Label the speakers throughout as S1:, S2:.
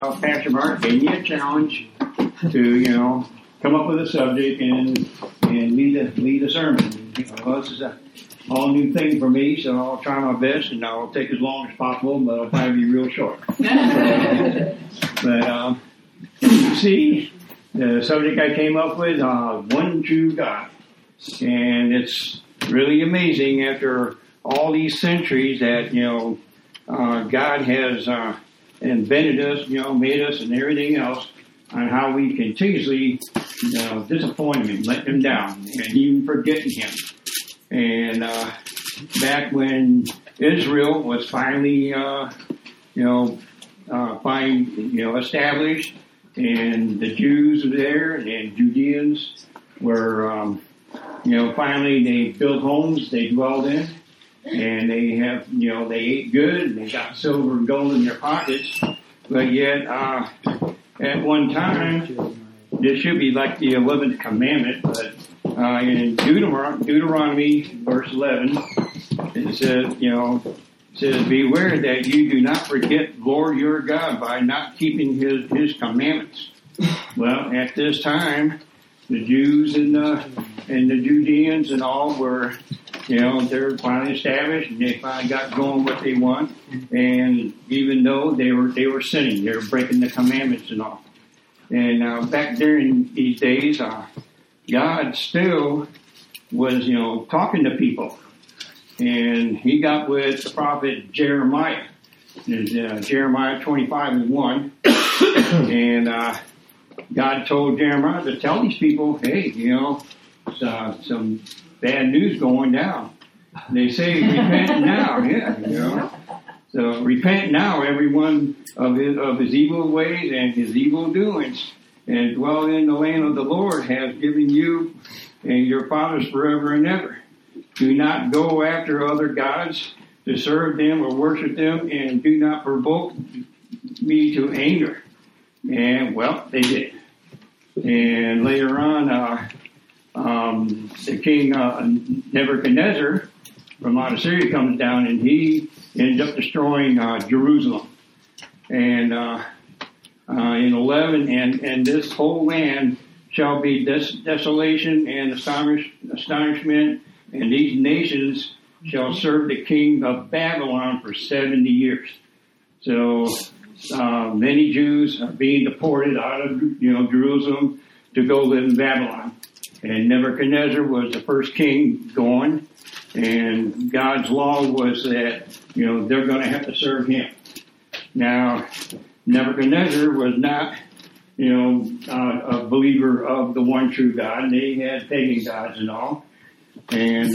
S1: Pastor Mark gave me a challenge to, come up with a subject and lead a sermon. This is a all new thing for me, so I'll try my best, and I'll take as long as possible, but I'll probably be real short. But you see, the subject I came up with, one true God, and it's really amazing after all these centuries that God has invented us, made us, and everything else, on how we continuously disappoint Him, let Him down, and even forgetting Him. And back when Israel was finally, established, and the Jews were there, and Judeans were, finally they built homes they dwelled in, and they have, they ate good, and they got silver and gold in their pockets, but yet, at one time, this should be like the 11th commandment, but in Deuteronomy verse 11, it says, beware that you do not forget Lord your God by not keeping His commandments. Well, at this time, the Jews and the Judeans and all were, they're finally established, and they finally got going what they want. And even though they were sinning, they were breaking the commandments and all. And back during these days, God still was, talking to people. And He got with the prophet Jeremiah. There's Jeremiah 25:1. And God told Jeremiah to tell these people, hey, some bad news going down. They say, repent now. So repent now, everyone of his evil ways and his evil doings, and dwell in the land of the Lord has given you and your fathers forever and ever. Do not go after other gods to serve them or worship them, and do not provoke me to anger. And, well, they did. And later on, the king Nebuchadnezzar from out of Syria comes down, and he ends up destroying Jerusalem. And in 11, and this whole land shall be desolation and astonishment, and these nations shall serve the king of Babylon for 70 years. So many Jews are being deported out of Jerusalem to go live in Babylon. And Nebuchadnezzar was the first king going, and God's law was that they're going to have to serve him. Now, Nebuchadnezzar was not a believer of the one true God. They had pagan gods and all. And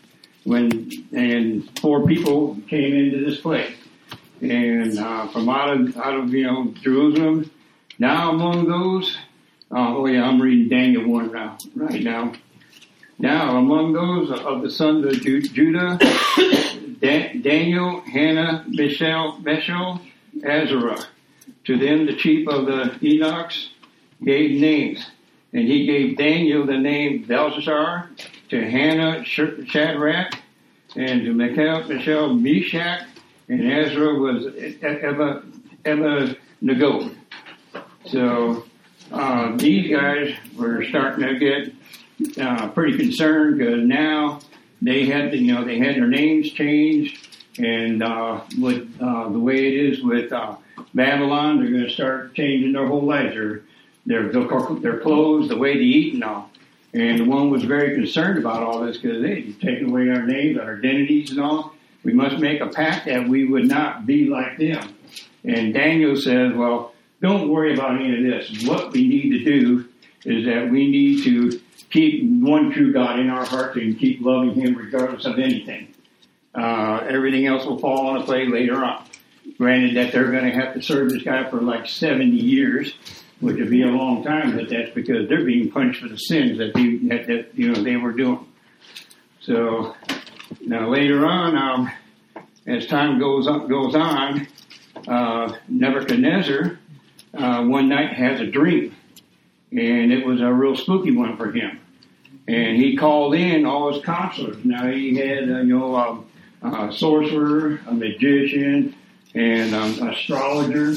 S1: when 4 people came into this place, and from out of Jerusalem, now among those, I'm reading Daniel 1 right now. Now among those of the sons of Judah, Daniel, Hannah, Mishael, Azariah. To them the chief of the Eunuchs gave names, and he gave Daniel the name Belshazzar, to Hannah Shadrach, and to Mishael Meshach, and Azariah was Abednego. So these guys were starting to get pretty concerned, because now they had their names changed, and with the way it is with Babylon, they're going to start changing their whole lives, their clothes, the way they eat and all. And the one was very concerned about all this, because you've taken away our names, our identities and all. We must make a pact that we would not be like them. And Daniel says, well, don't worry about any of this. What we need to do is that we need to keep one true God in our hearts and keep loving Him regardless of anything. Everything else will fall into play later on. Granted that they're going to have to serve this guy for like 70 years, which would be a long time, but that's because they're being punished for the sins that they were doing. So now later on, as time goes on, Nebuchadnezzar one night has a dream, and it was a real spooky one for him. And he called in all his counselors. Now he had a sorcerer, a magician, and astrologer,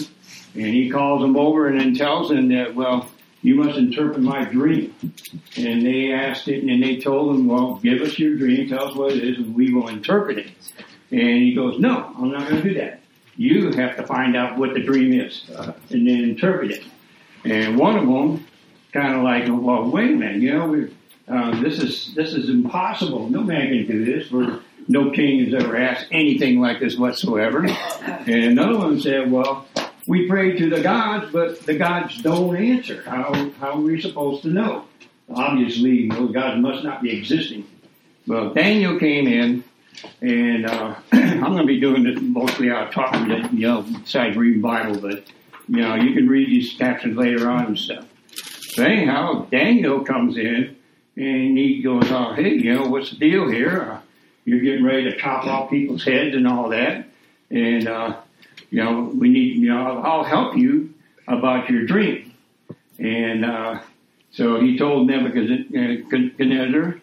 S1: And he calls him over and then tells him that, well, you must interpret my dream. And they asked it, and they told him, well, give us your dream, tell us what it is, and we will interpret it. And he goes, no, I'm not going to do that. You have to find out what the dream is, and then interpret it. And one of them, kind of like, well, wait a minute, this is impossible. No man can do this. No king has ever asked anything like this whatsoever. And another one said, well, we pray to the gods, but the gods don't answer. How are we supposed to know? Obviously, those gods must not be existing. Well, Daniel came in, and I'm going to be doing this mostly out of talking, besides reading Bible, but, you can read these captions later on and stuff. So anyhow, Daniel comes in, and he goes, hey, what's the deal here? You're getting ready to chop off people's heads and all that. And, we need, I'll help you about your dream. And so he told Nebuchadnezzar,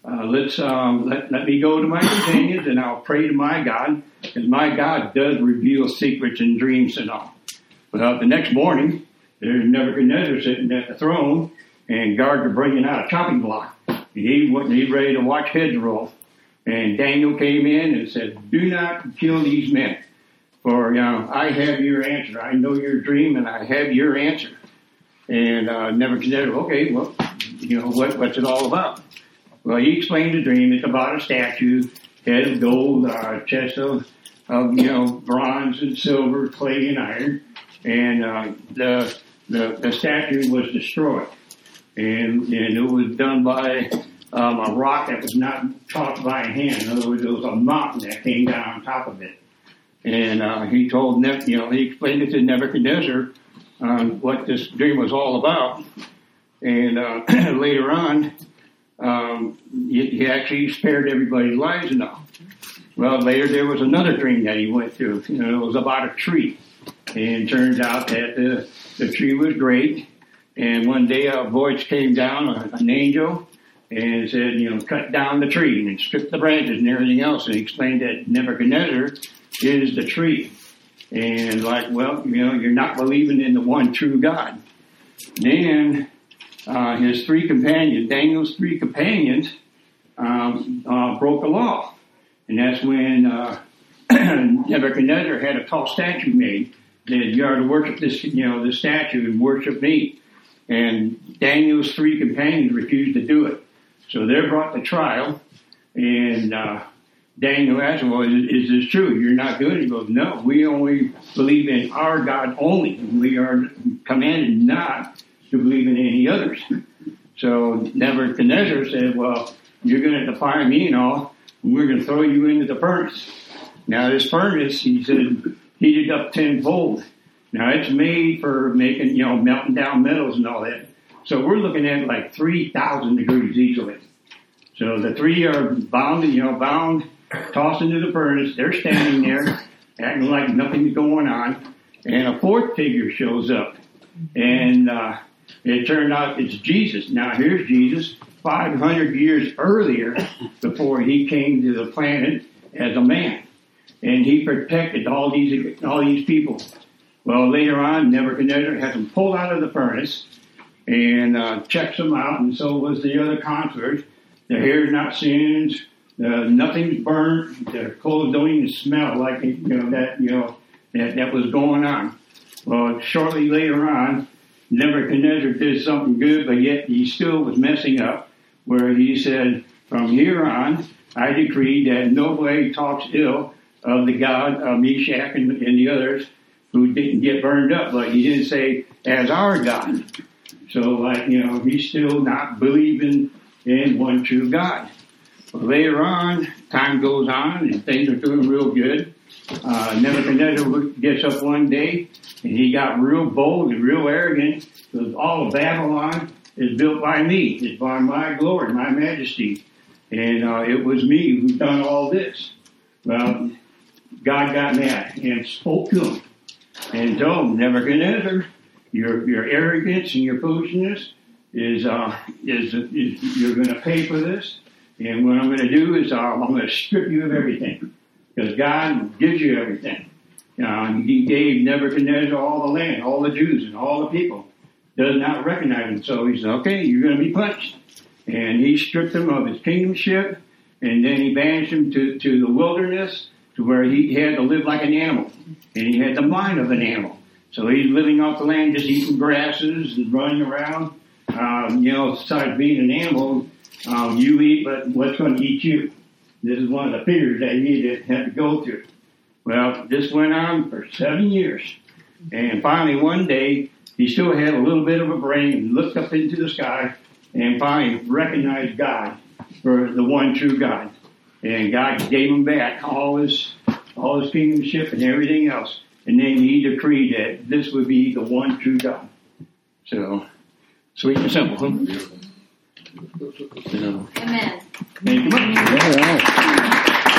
S1: let me go to my companions and I'll pray to my God, because my God does reveal secrets and dreams and all. Well, the next morning, there's Nebuchadnezzar sitting at the throne, and guards are bringing out a chopping block. And he's ready to watch heads roll. And Daniel came in and said, do not kill these men, for I have your answer. I know your dream, and I have your answer. And Nebuchadnezzar, okay, well, what's it all about? Well, he explained the dream. It's about a statue, head of gold, chest of bronze and silver, clay and iron. And the statue was destroyed. And it was done by a rock that was not tossed by a hand. In other words, it was a mountain that came down on top of it. And he told he explained it to Nebuchadnezzar what this dream was all about. And later on, he actually spared everybody's lives and all. Well, later there was another dream that he went through. It was about a tree. And it turns out that the tree was great. And one day a voice came down, an angel, and said, cut down the tree and strip the branches and everything else. And he explained that Nebuchadnezzar is the tree. And you're not believing in the one true God. Then his three companions, Daniel's three companions, broke the law. And that's when Nebuchadnezzar had a tall statue made. That you are to worship this statue and worship me. And Daniel's three companions refused to do it. So they're brought to trial, and Daniel asked him, well, is this true? You're not doing it? He goes, no, we only believe in our God only. We are commanded not to believe in any others. So Nebuchadnezzar said, well, you're going to defy me and all, and we're going to throw you into the furnace. Now this furnace, he said, heated up tenfold. Now it's made for making, melting down metals and all that. So we're looking at like 3,000 degrees easily. So the three are bound, tossed into the furnace. They're standing there, acting like nothing's going on. And a fourth figure shows up. And it turned out it's Jesus. Now here's Jesus 500 years earlier, before he came to the planet as a man. And he protected all these people. Well, later on, Nebuchadnezzar has them pulled out of the furnace and checks them out, and so was the other counselors. Their hair's not singed, nothing's burnt, their clothes don't even smell like that was going on. Well, shortly later on, Nebuchadnezzar did something good, but yet he still was messing up, where he said, from here on, I decree that nobody talks ill of the God of Meshach and the others who didn't get burned up, but he didn't say, as our God. So, he's still not believing in one true God. But later on, time goes on, and things are doing real good. Nebuchadnezzar gets up one day, and he got real bold and real arrogant, because all of Babylon is built by me. It's by my glory, my majesty. And it was me who done all this. Well, God got mad and spoke to him and told him, Nebuchadnezzar, your arrogance and your foolishness is you're going to pay for this. And what I'm going to do is I'm going to strip you of everything, because God gives you everything. He gave Nebuchadnezzar all the land, all the Jews and all the people. Does not recognize him. So he said, okay, you're going to be punished. And he stripped him of his kingdomship, and then he banished him to the wilderness, to where he had to live like an animal. And he had the mind of an animal. So he's living off the land, just eating grasses and running around. Besides being an animal, you eat, but what's going to eat you? This is one of the fears that he had to go through. Well, this went on for 7 years. And finally, one day, he still had a little bit of a brain and looked up into the sky and finally recognized God for the one true God. And God gave him back all his kingdomship and everything else. And then he decreed that this would be the one true God. So, sweet and simple. Huh?
S2: Amen.
S1: Thank you much.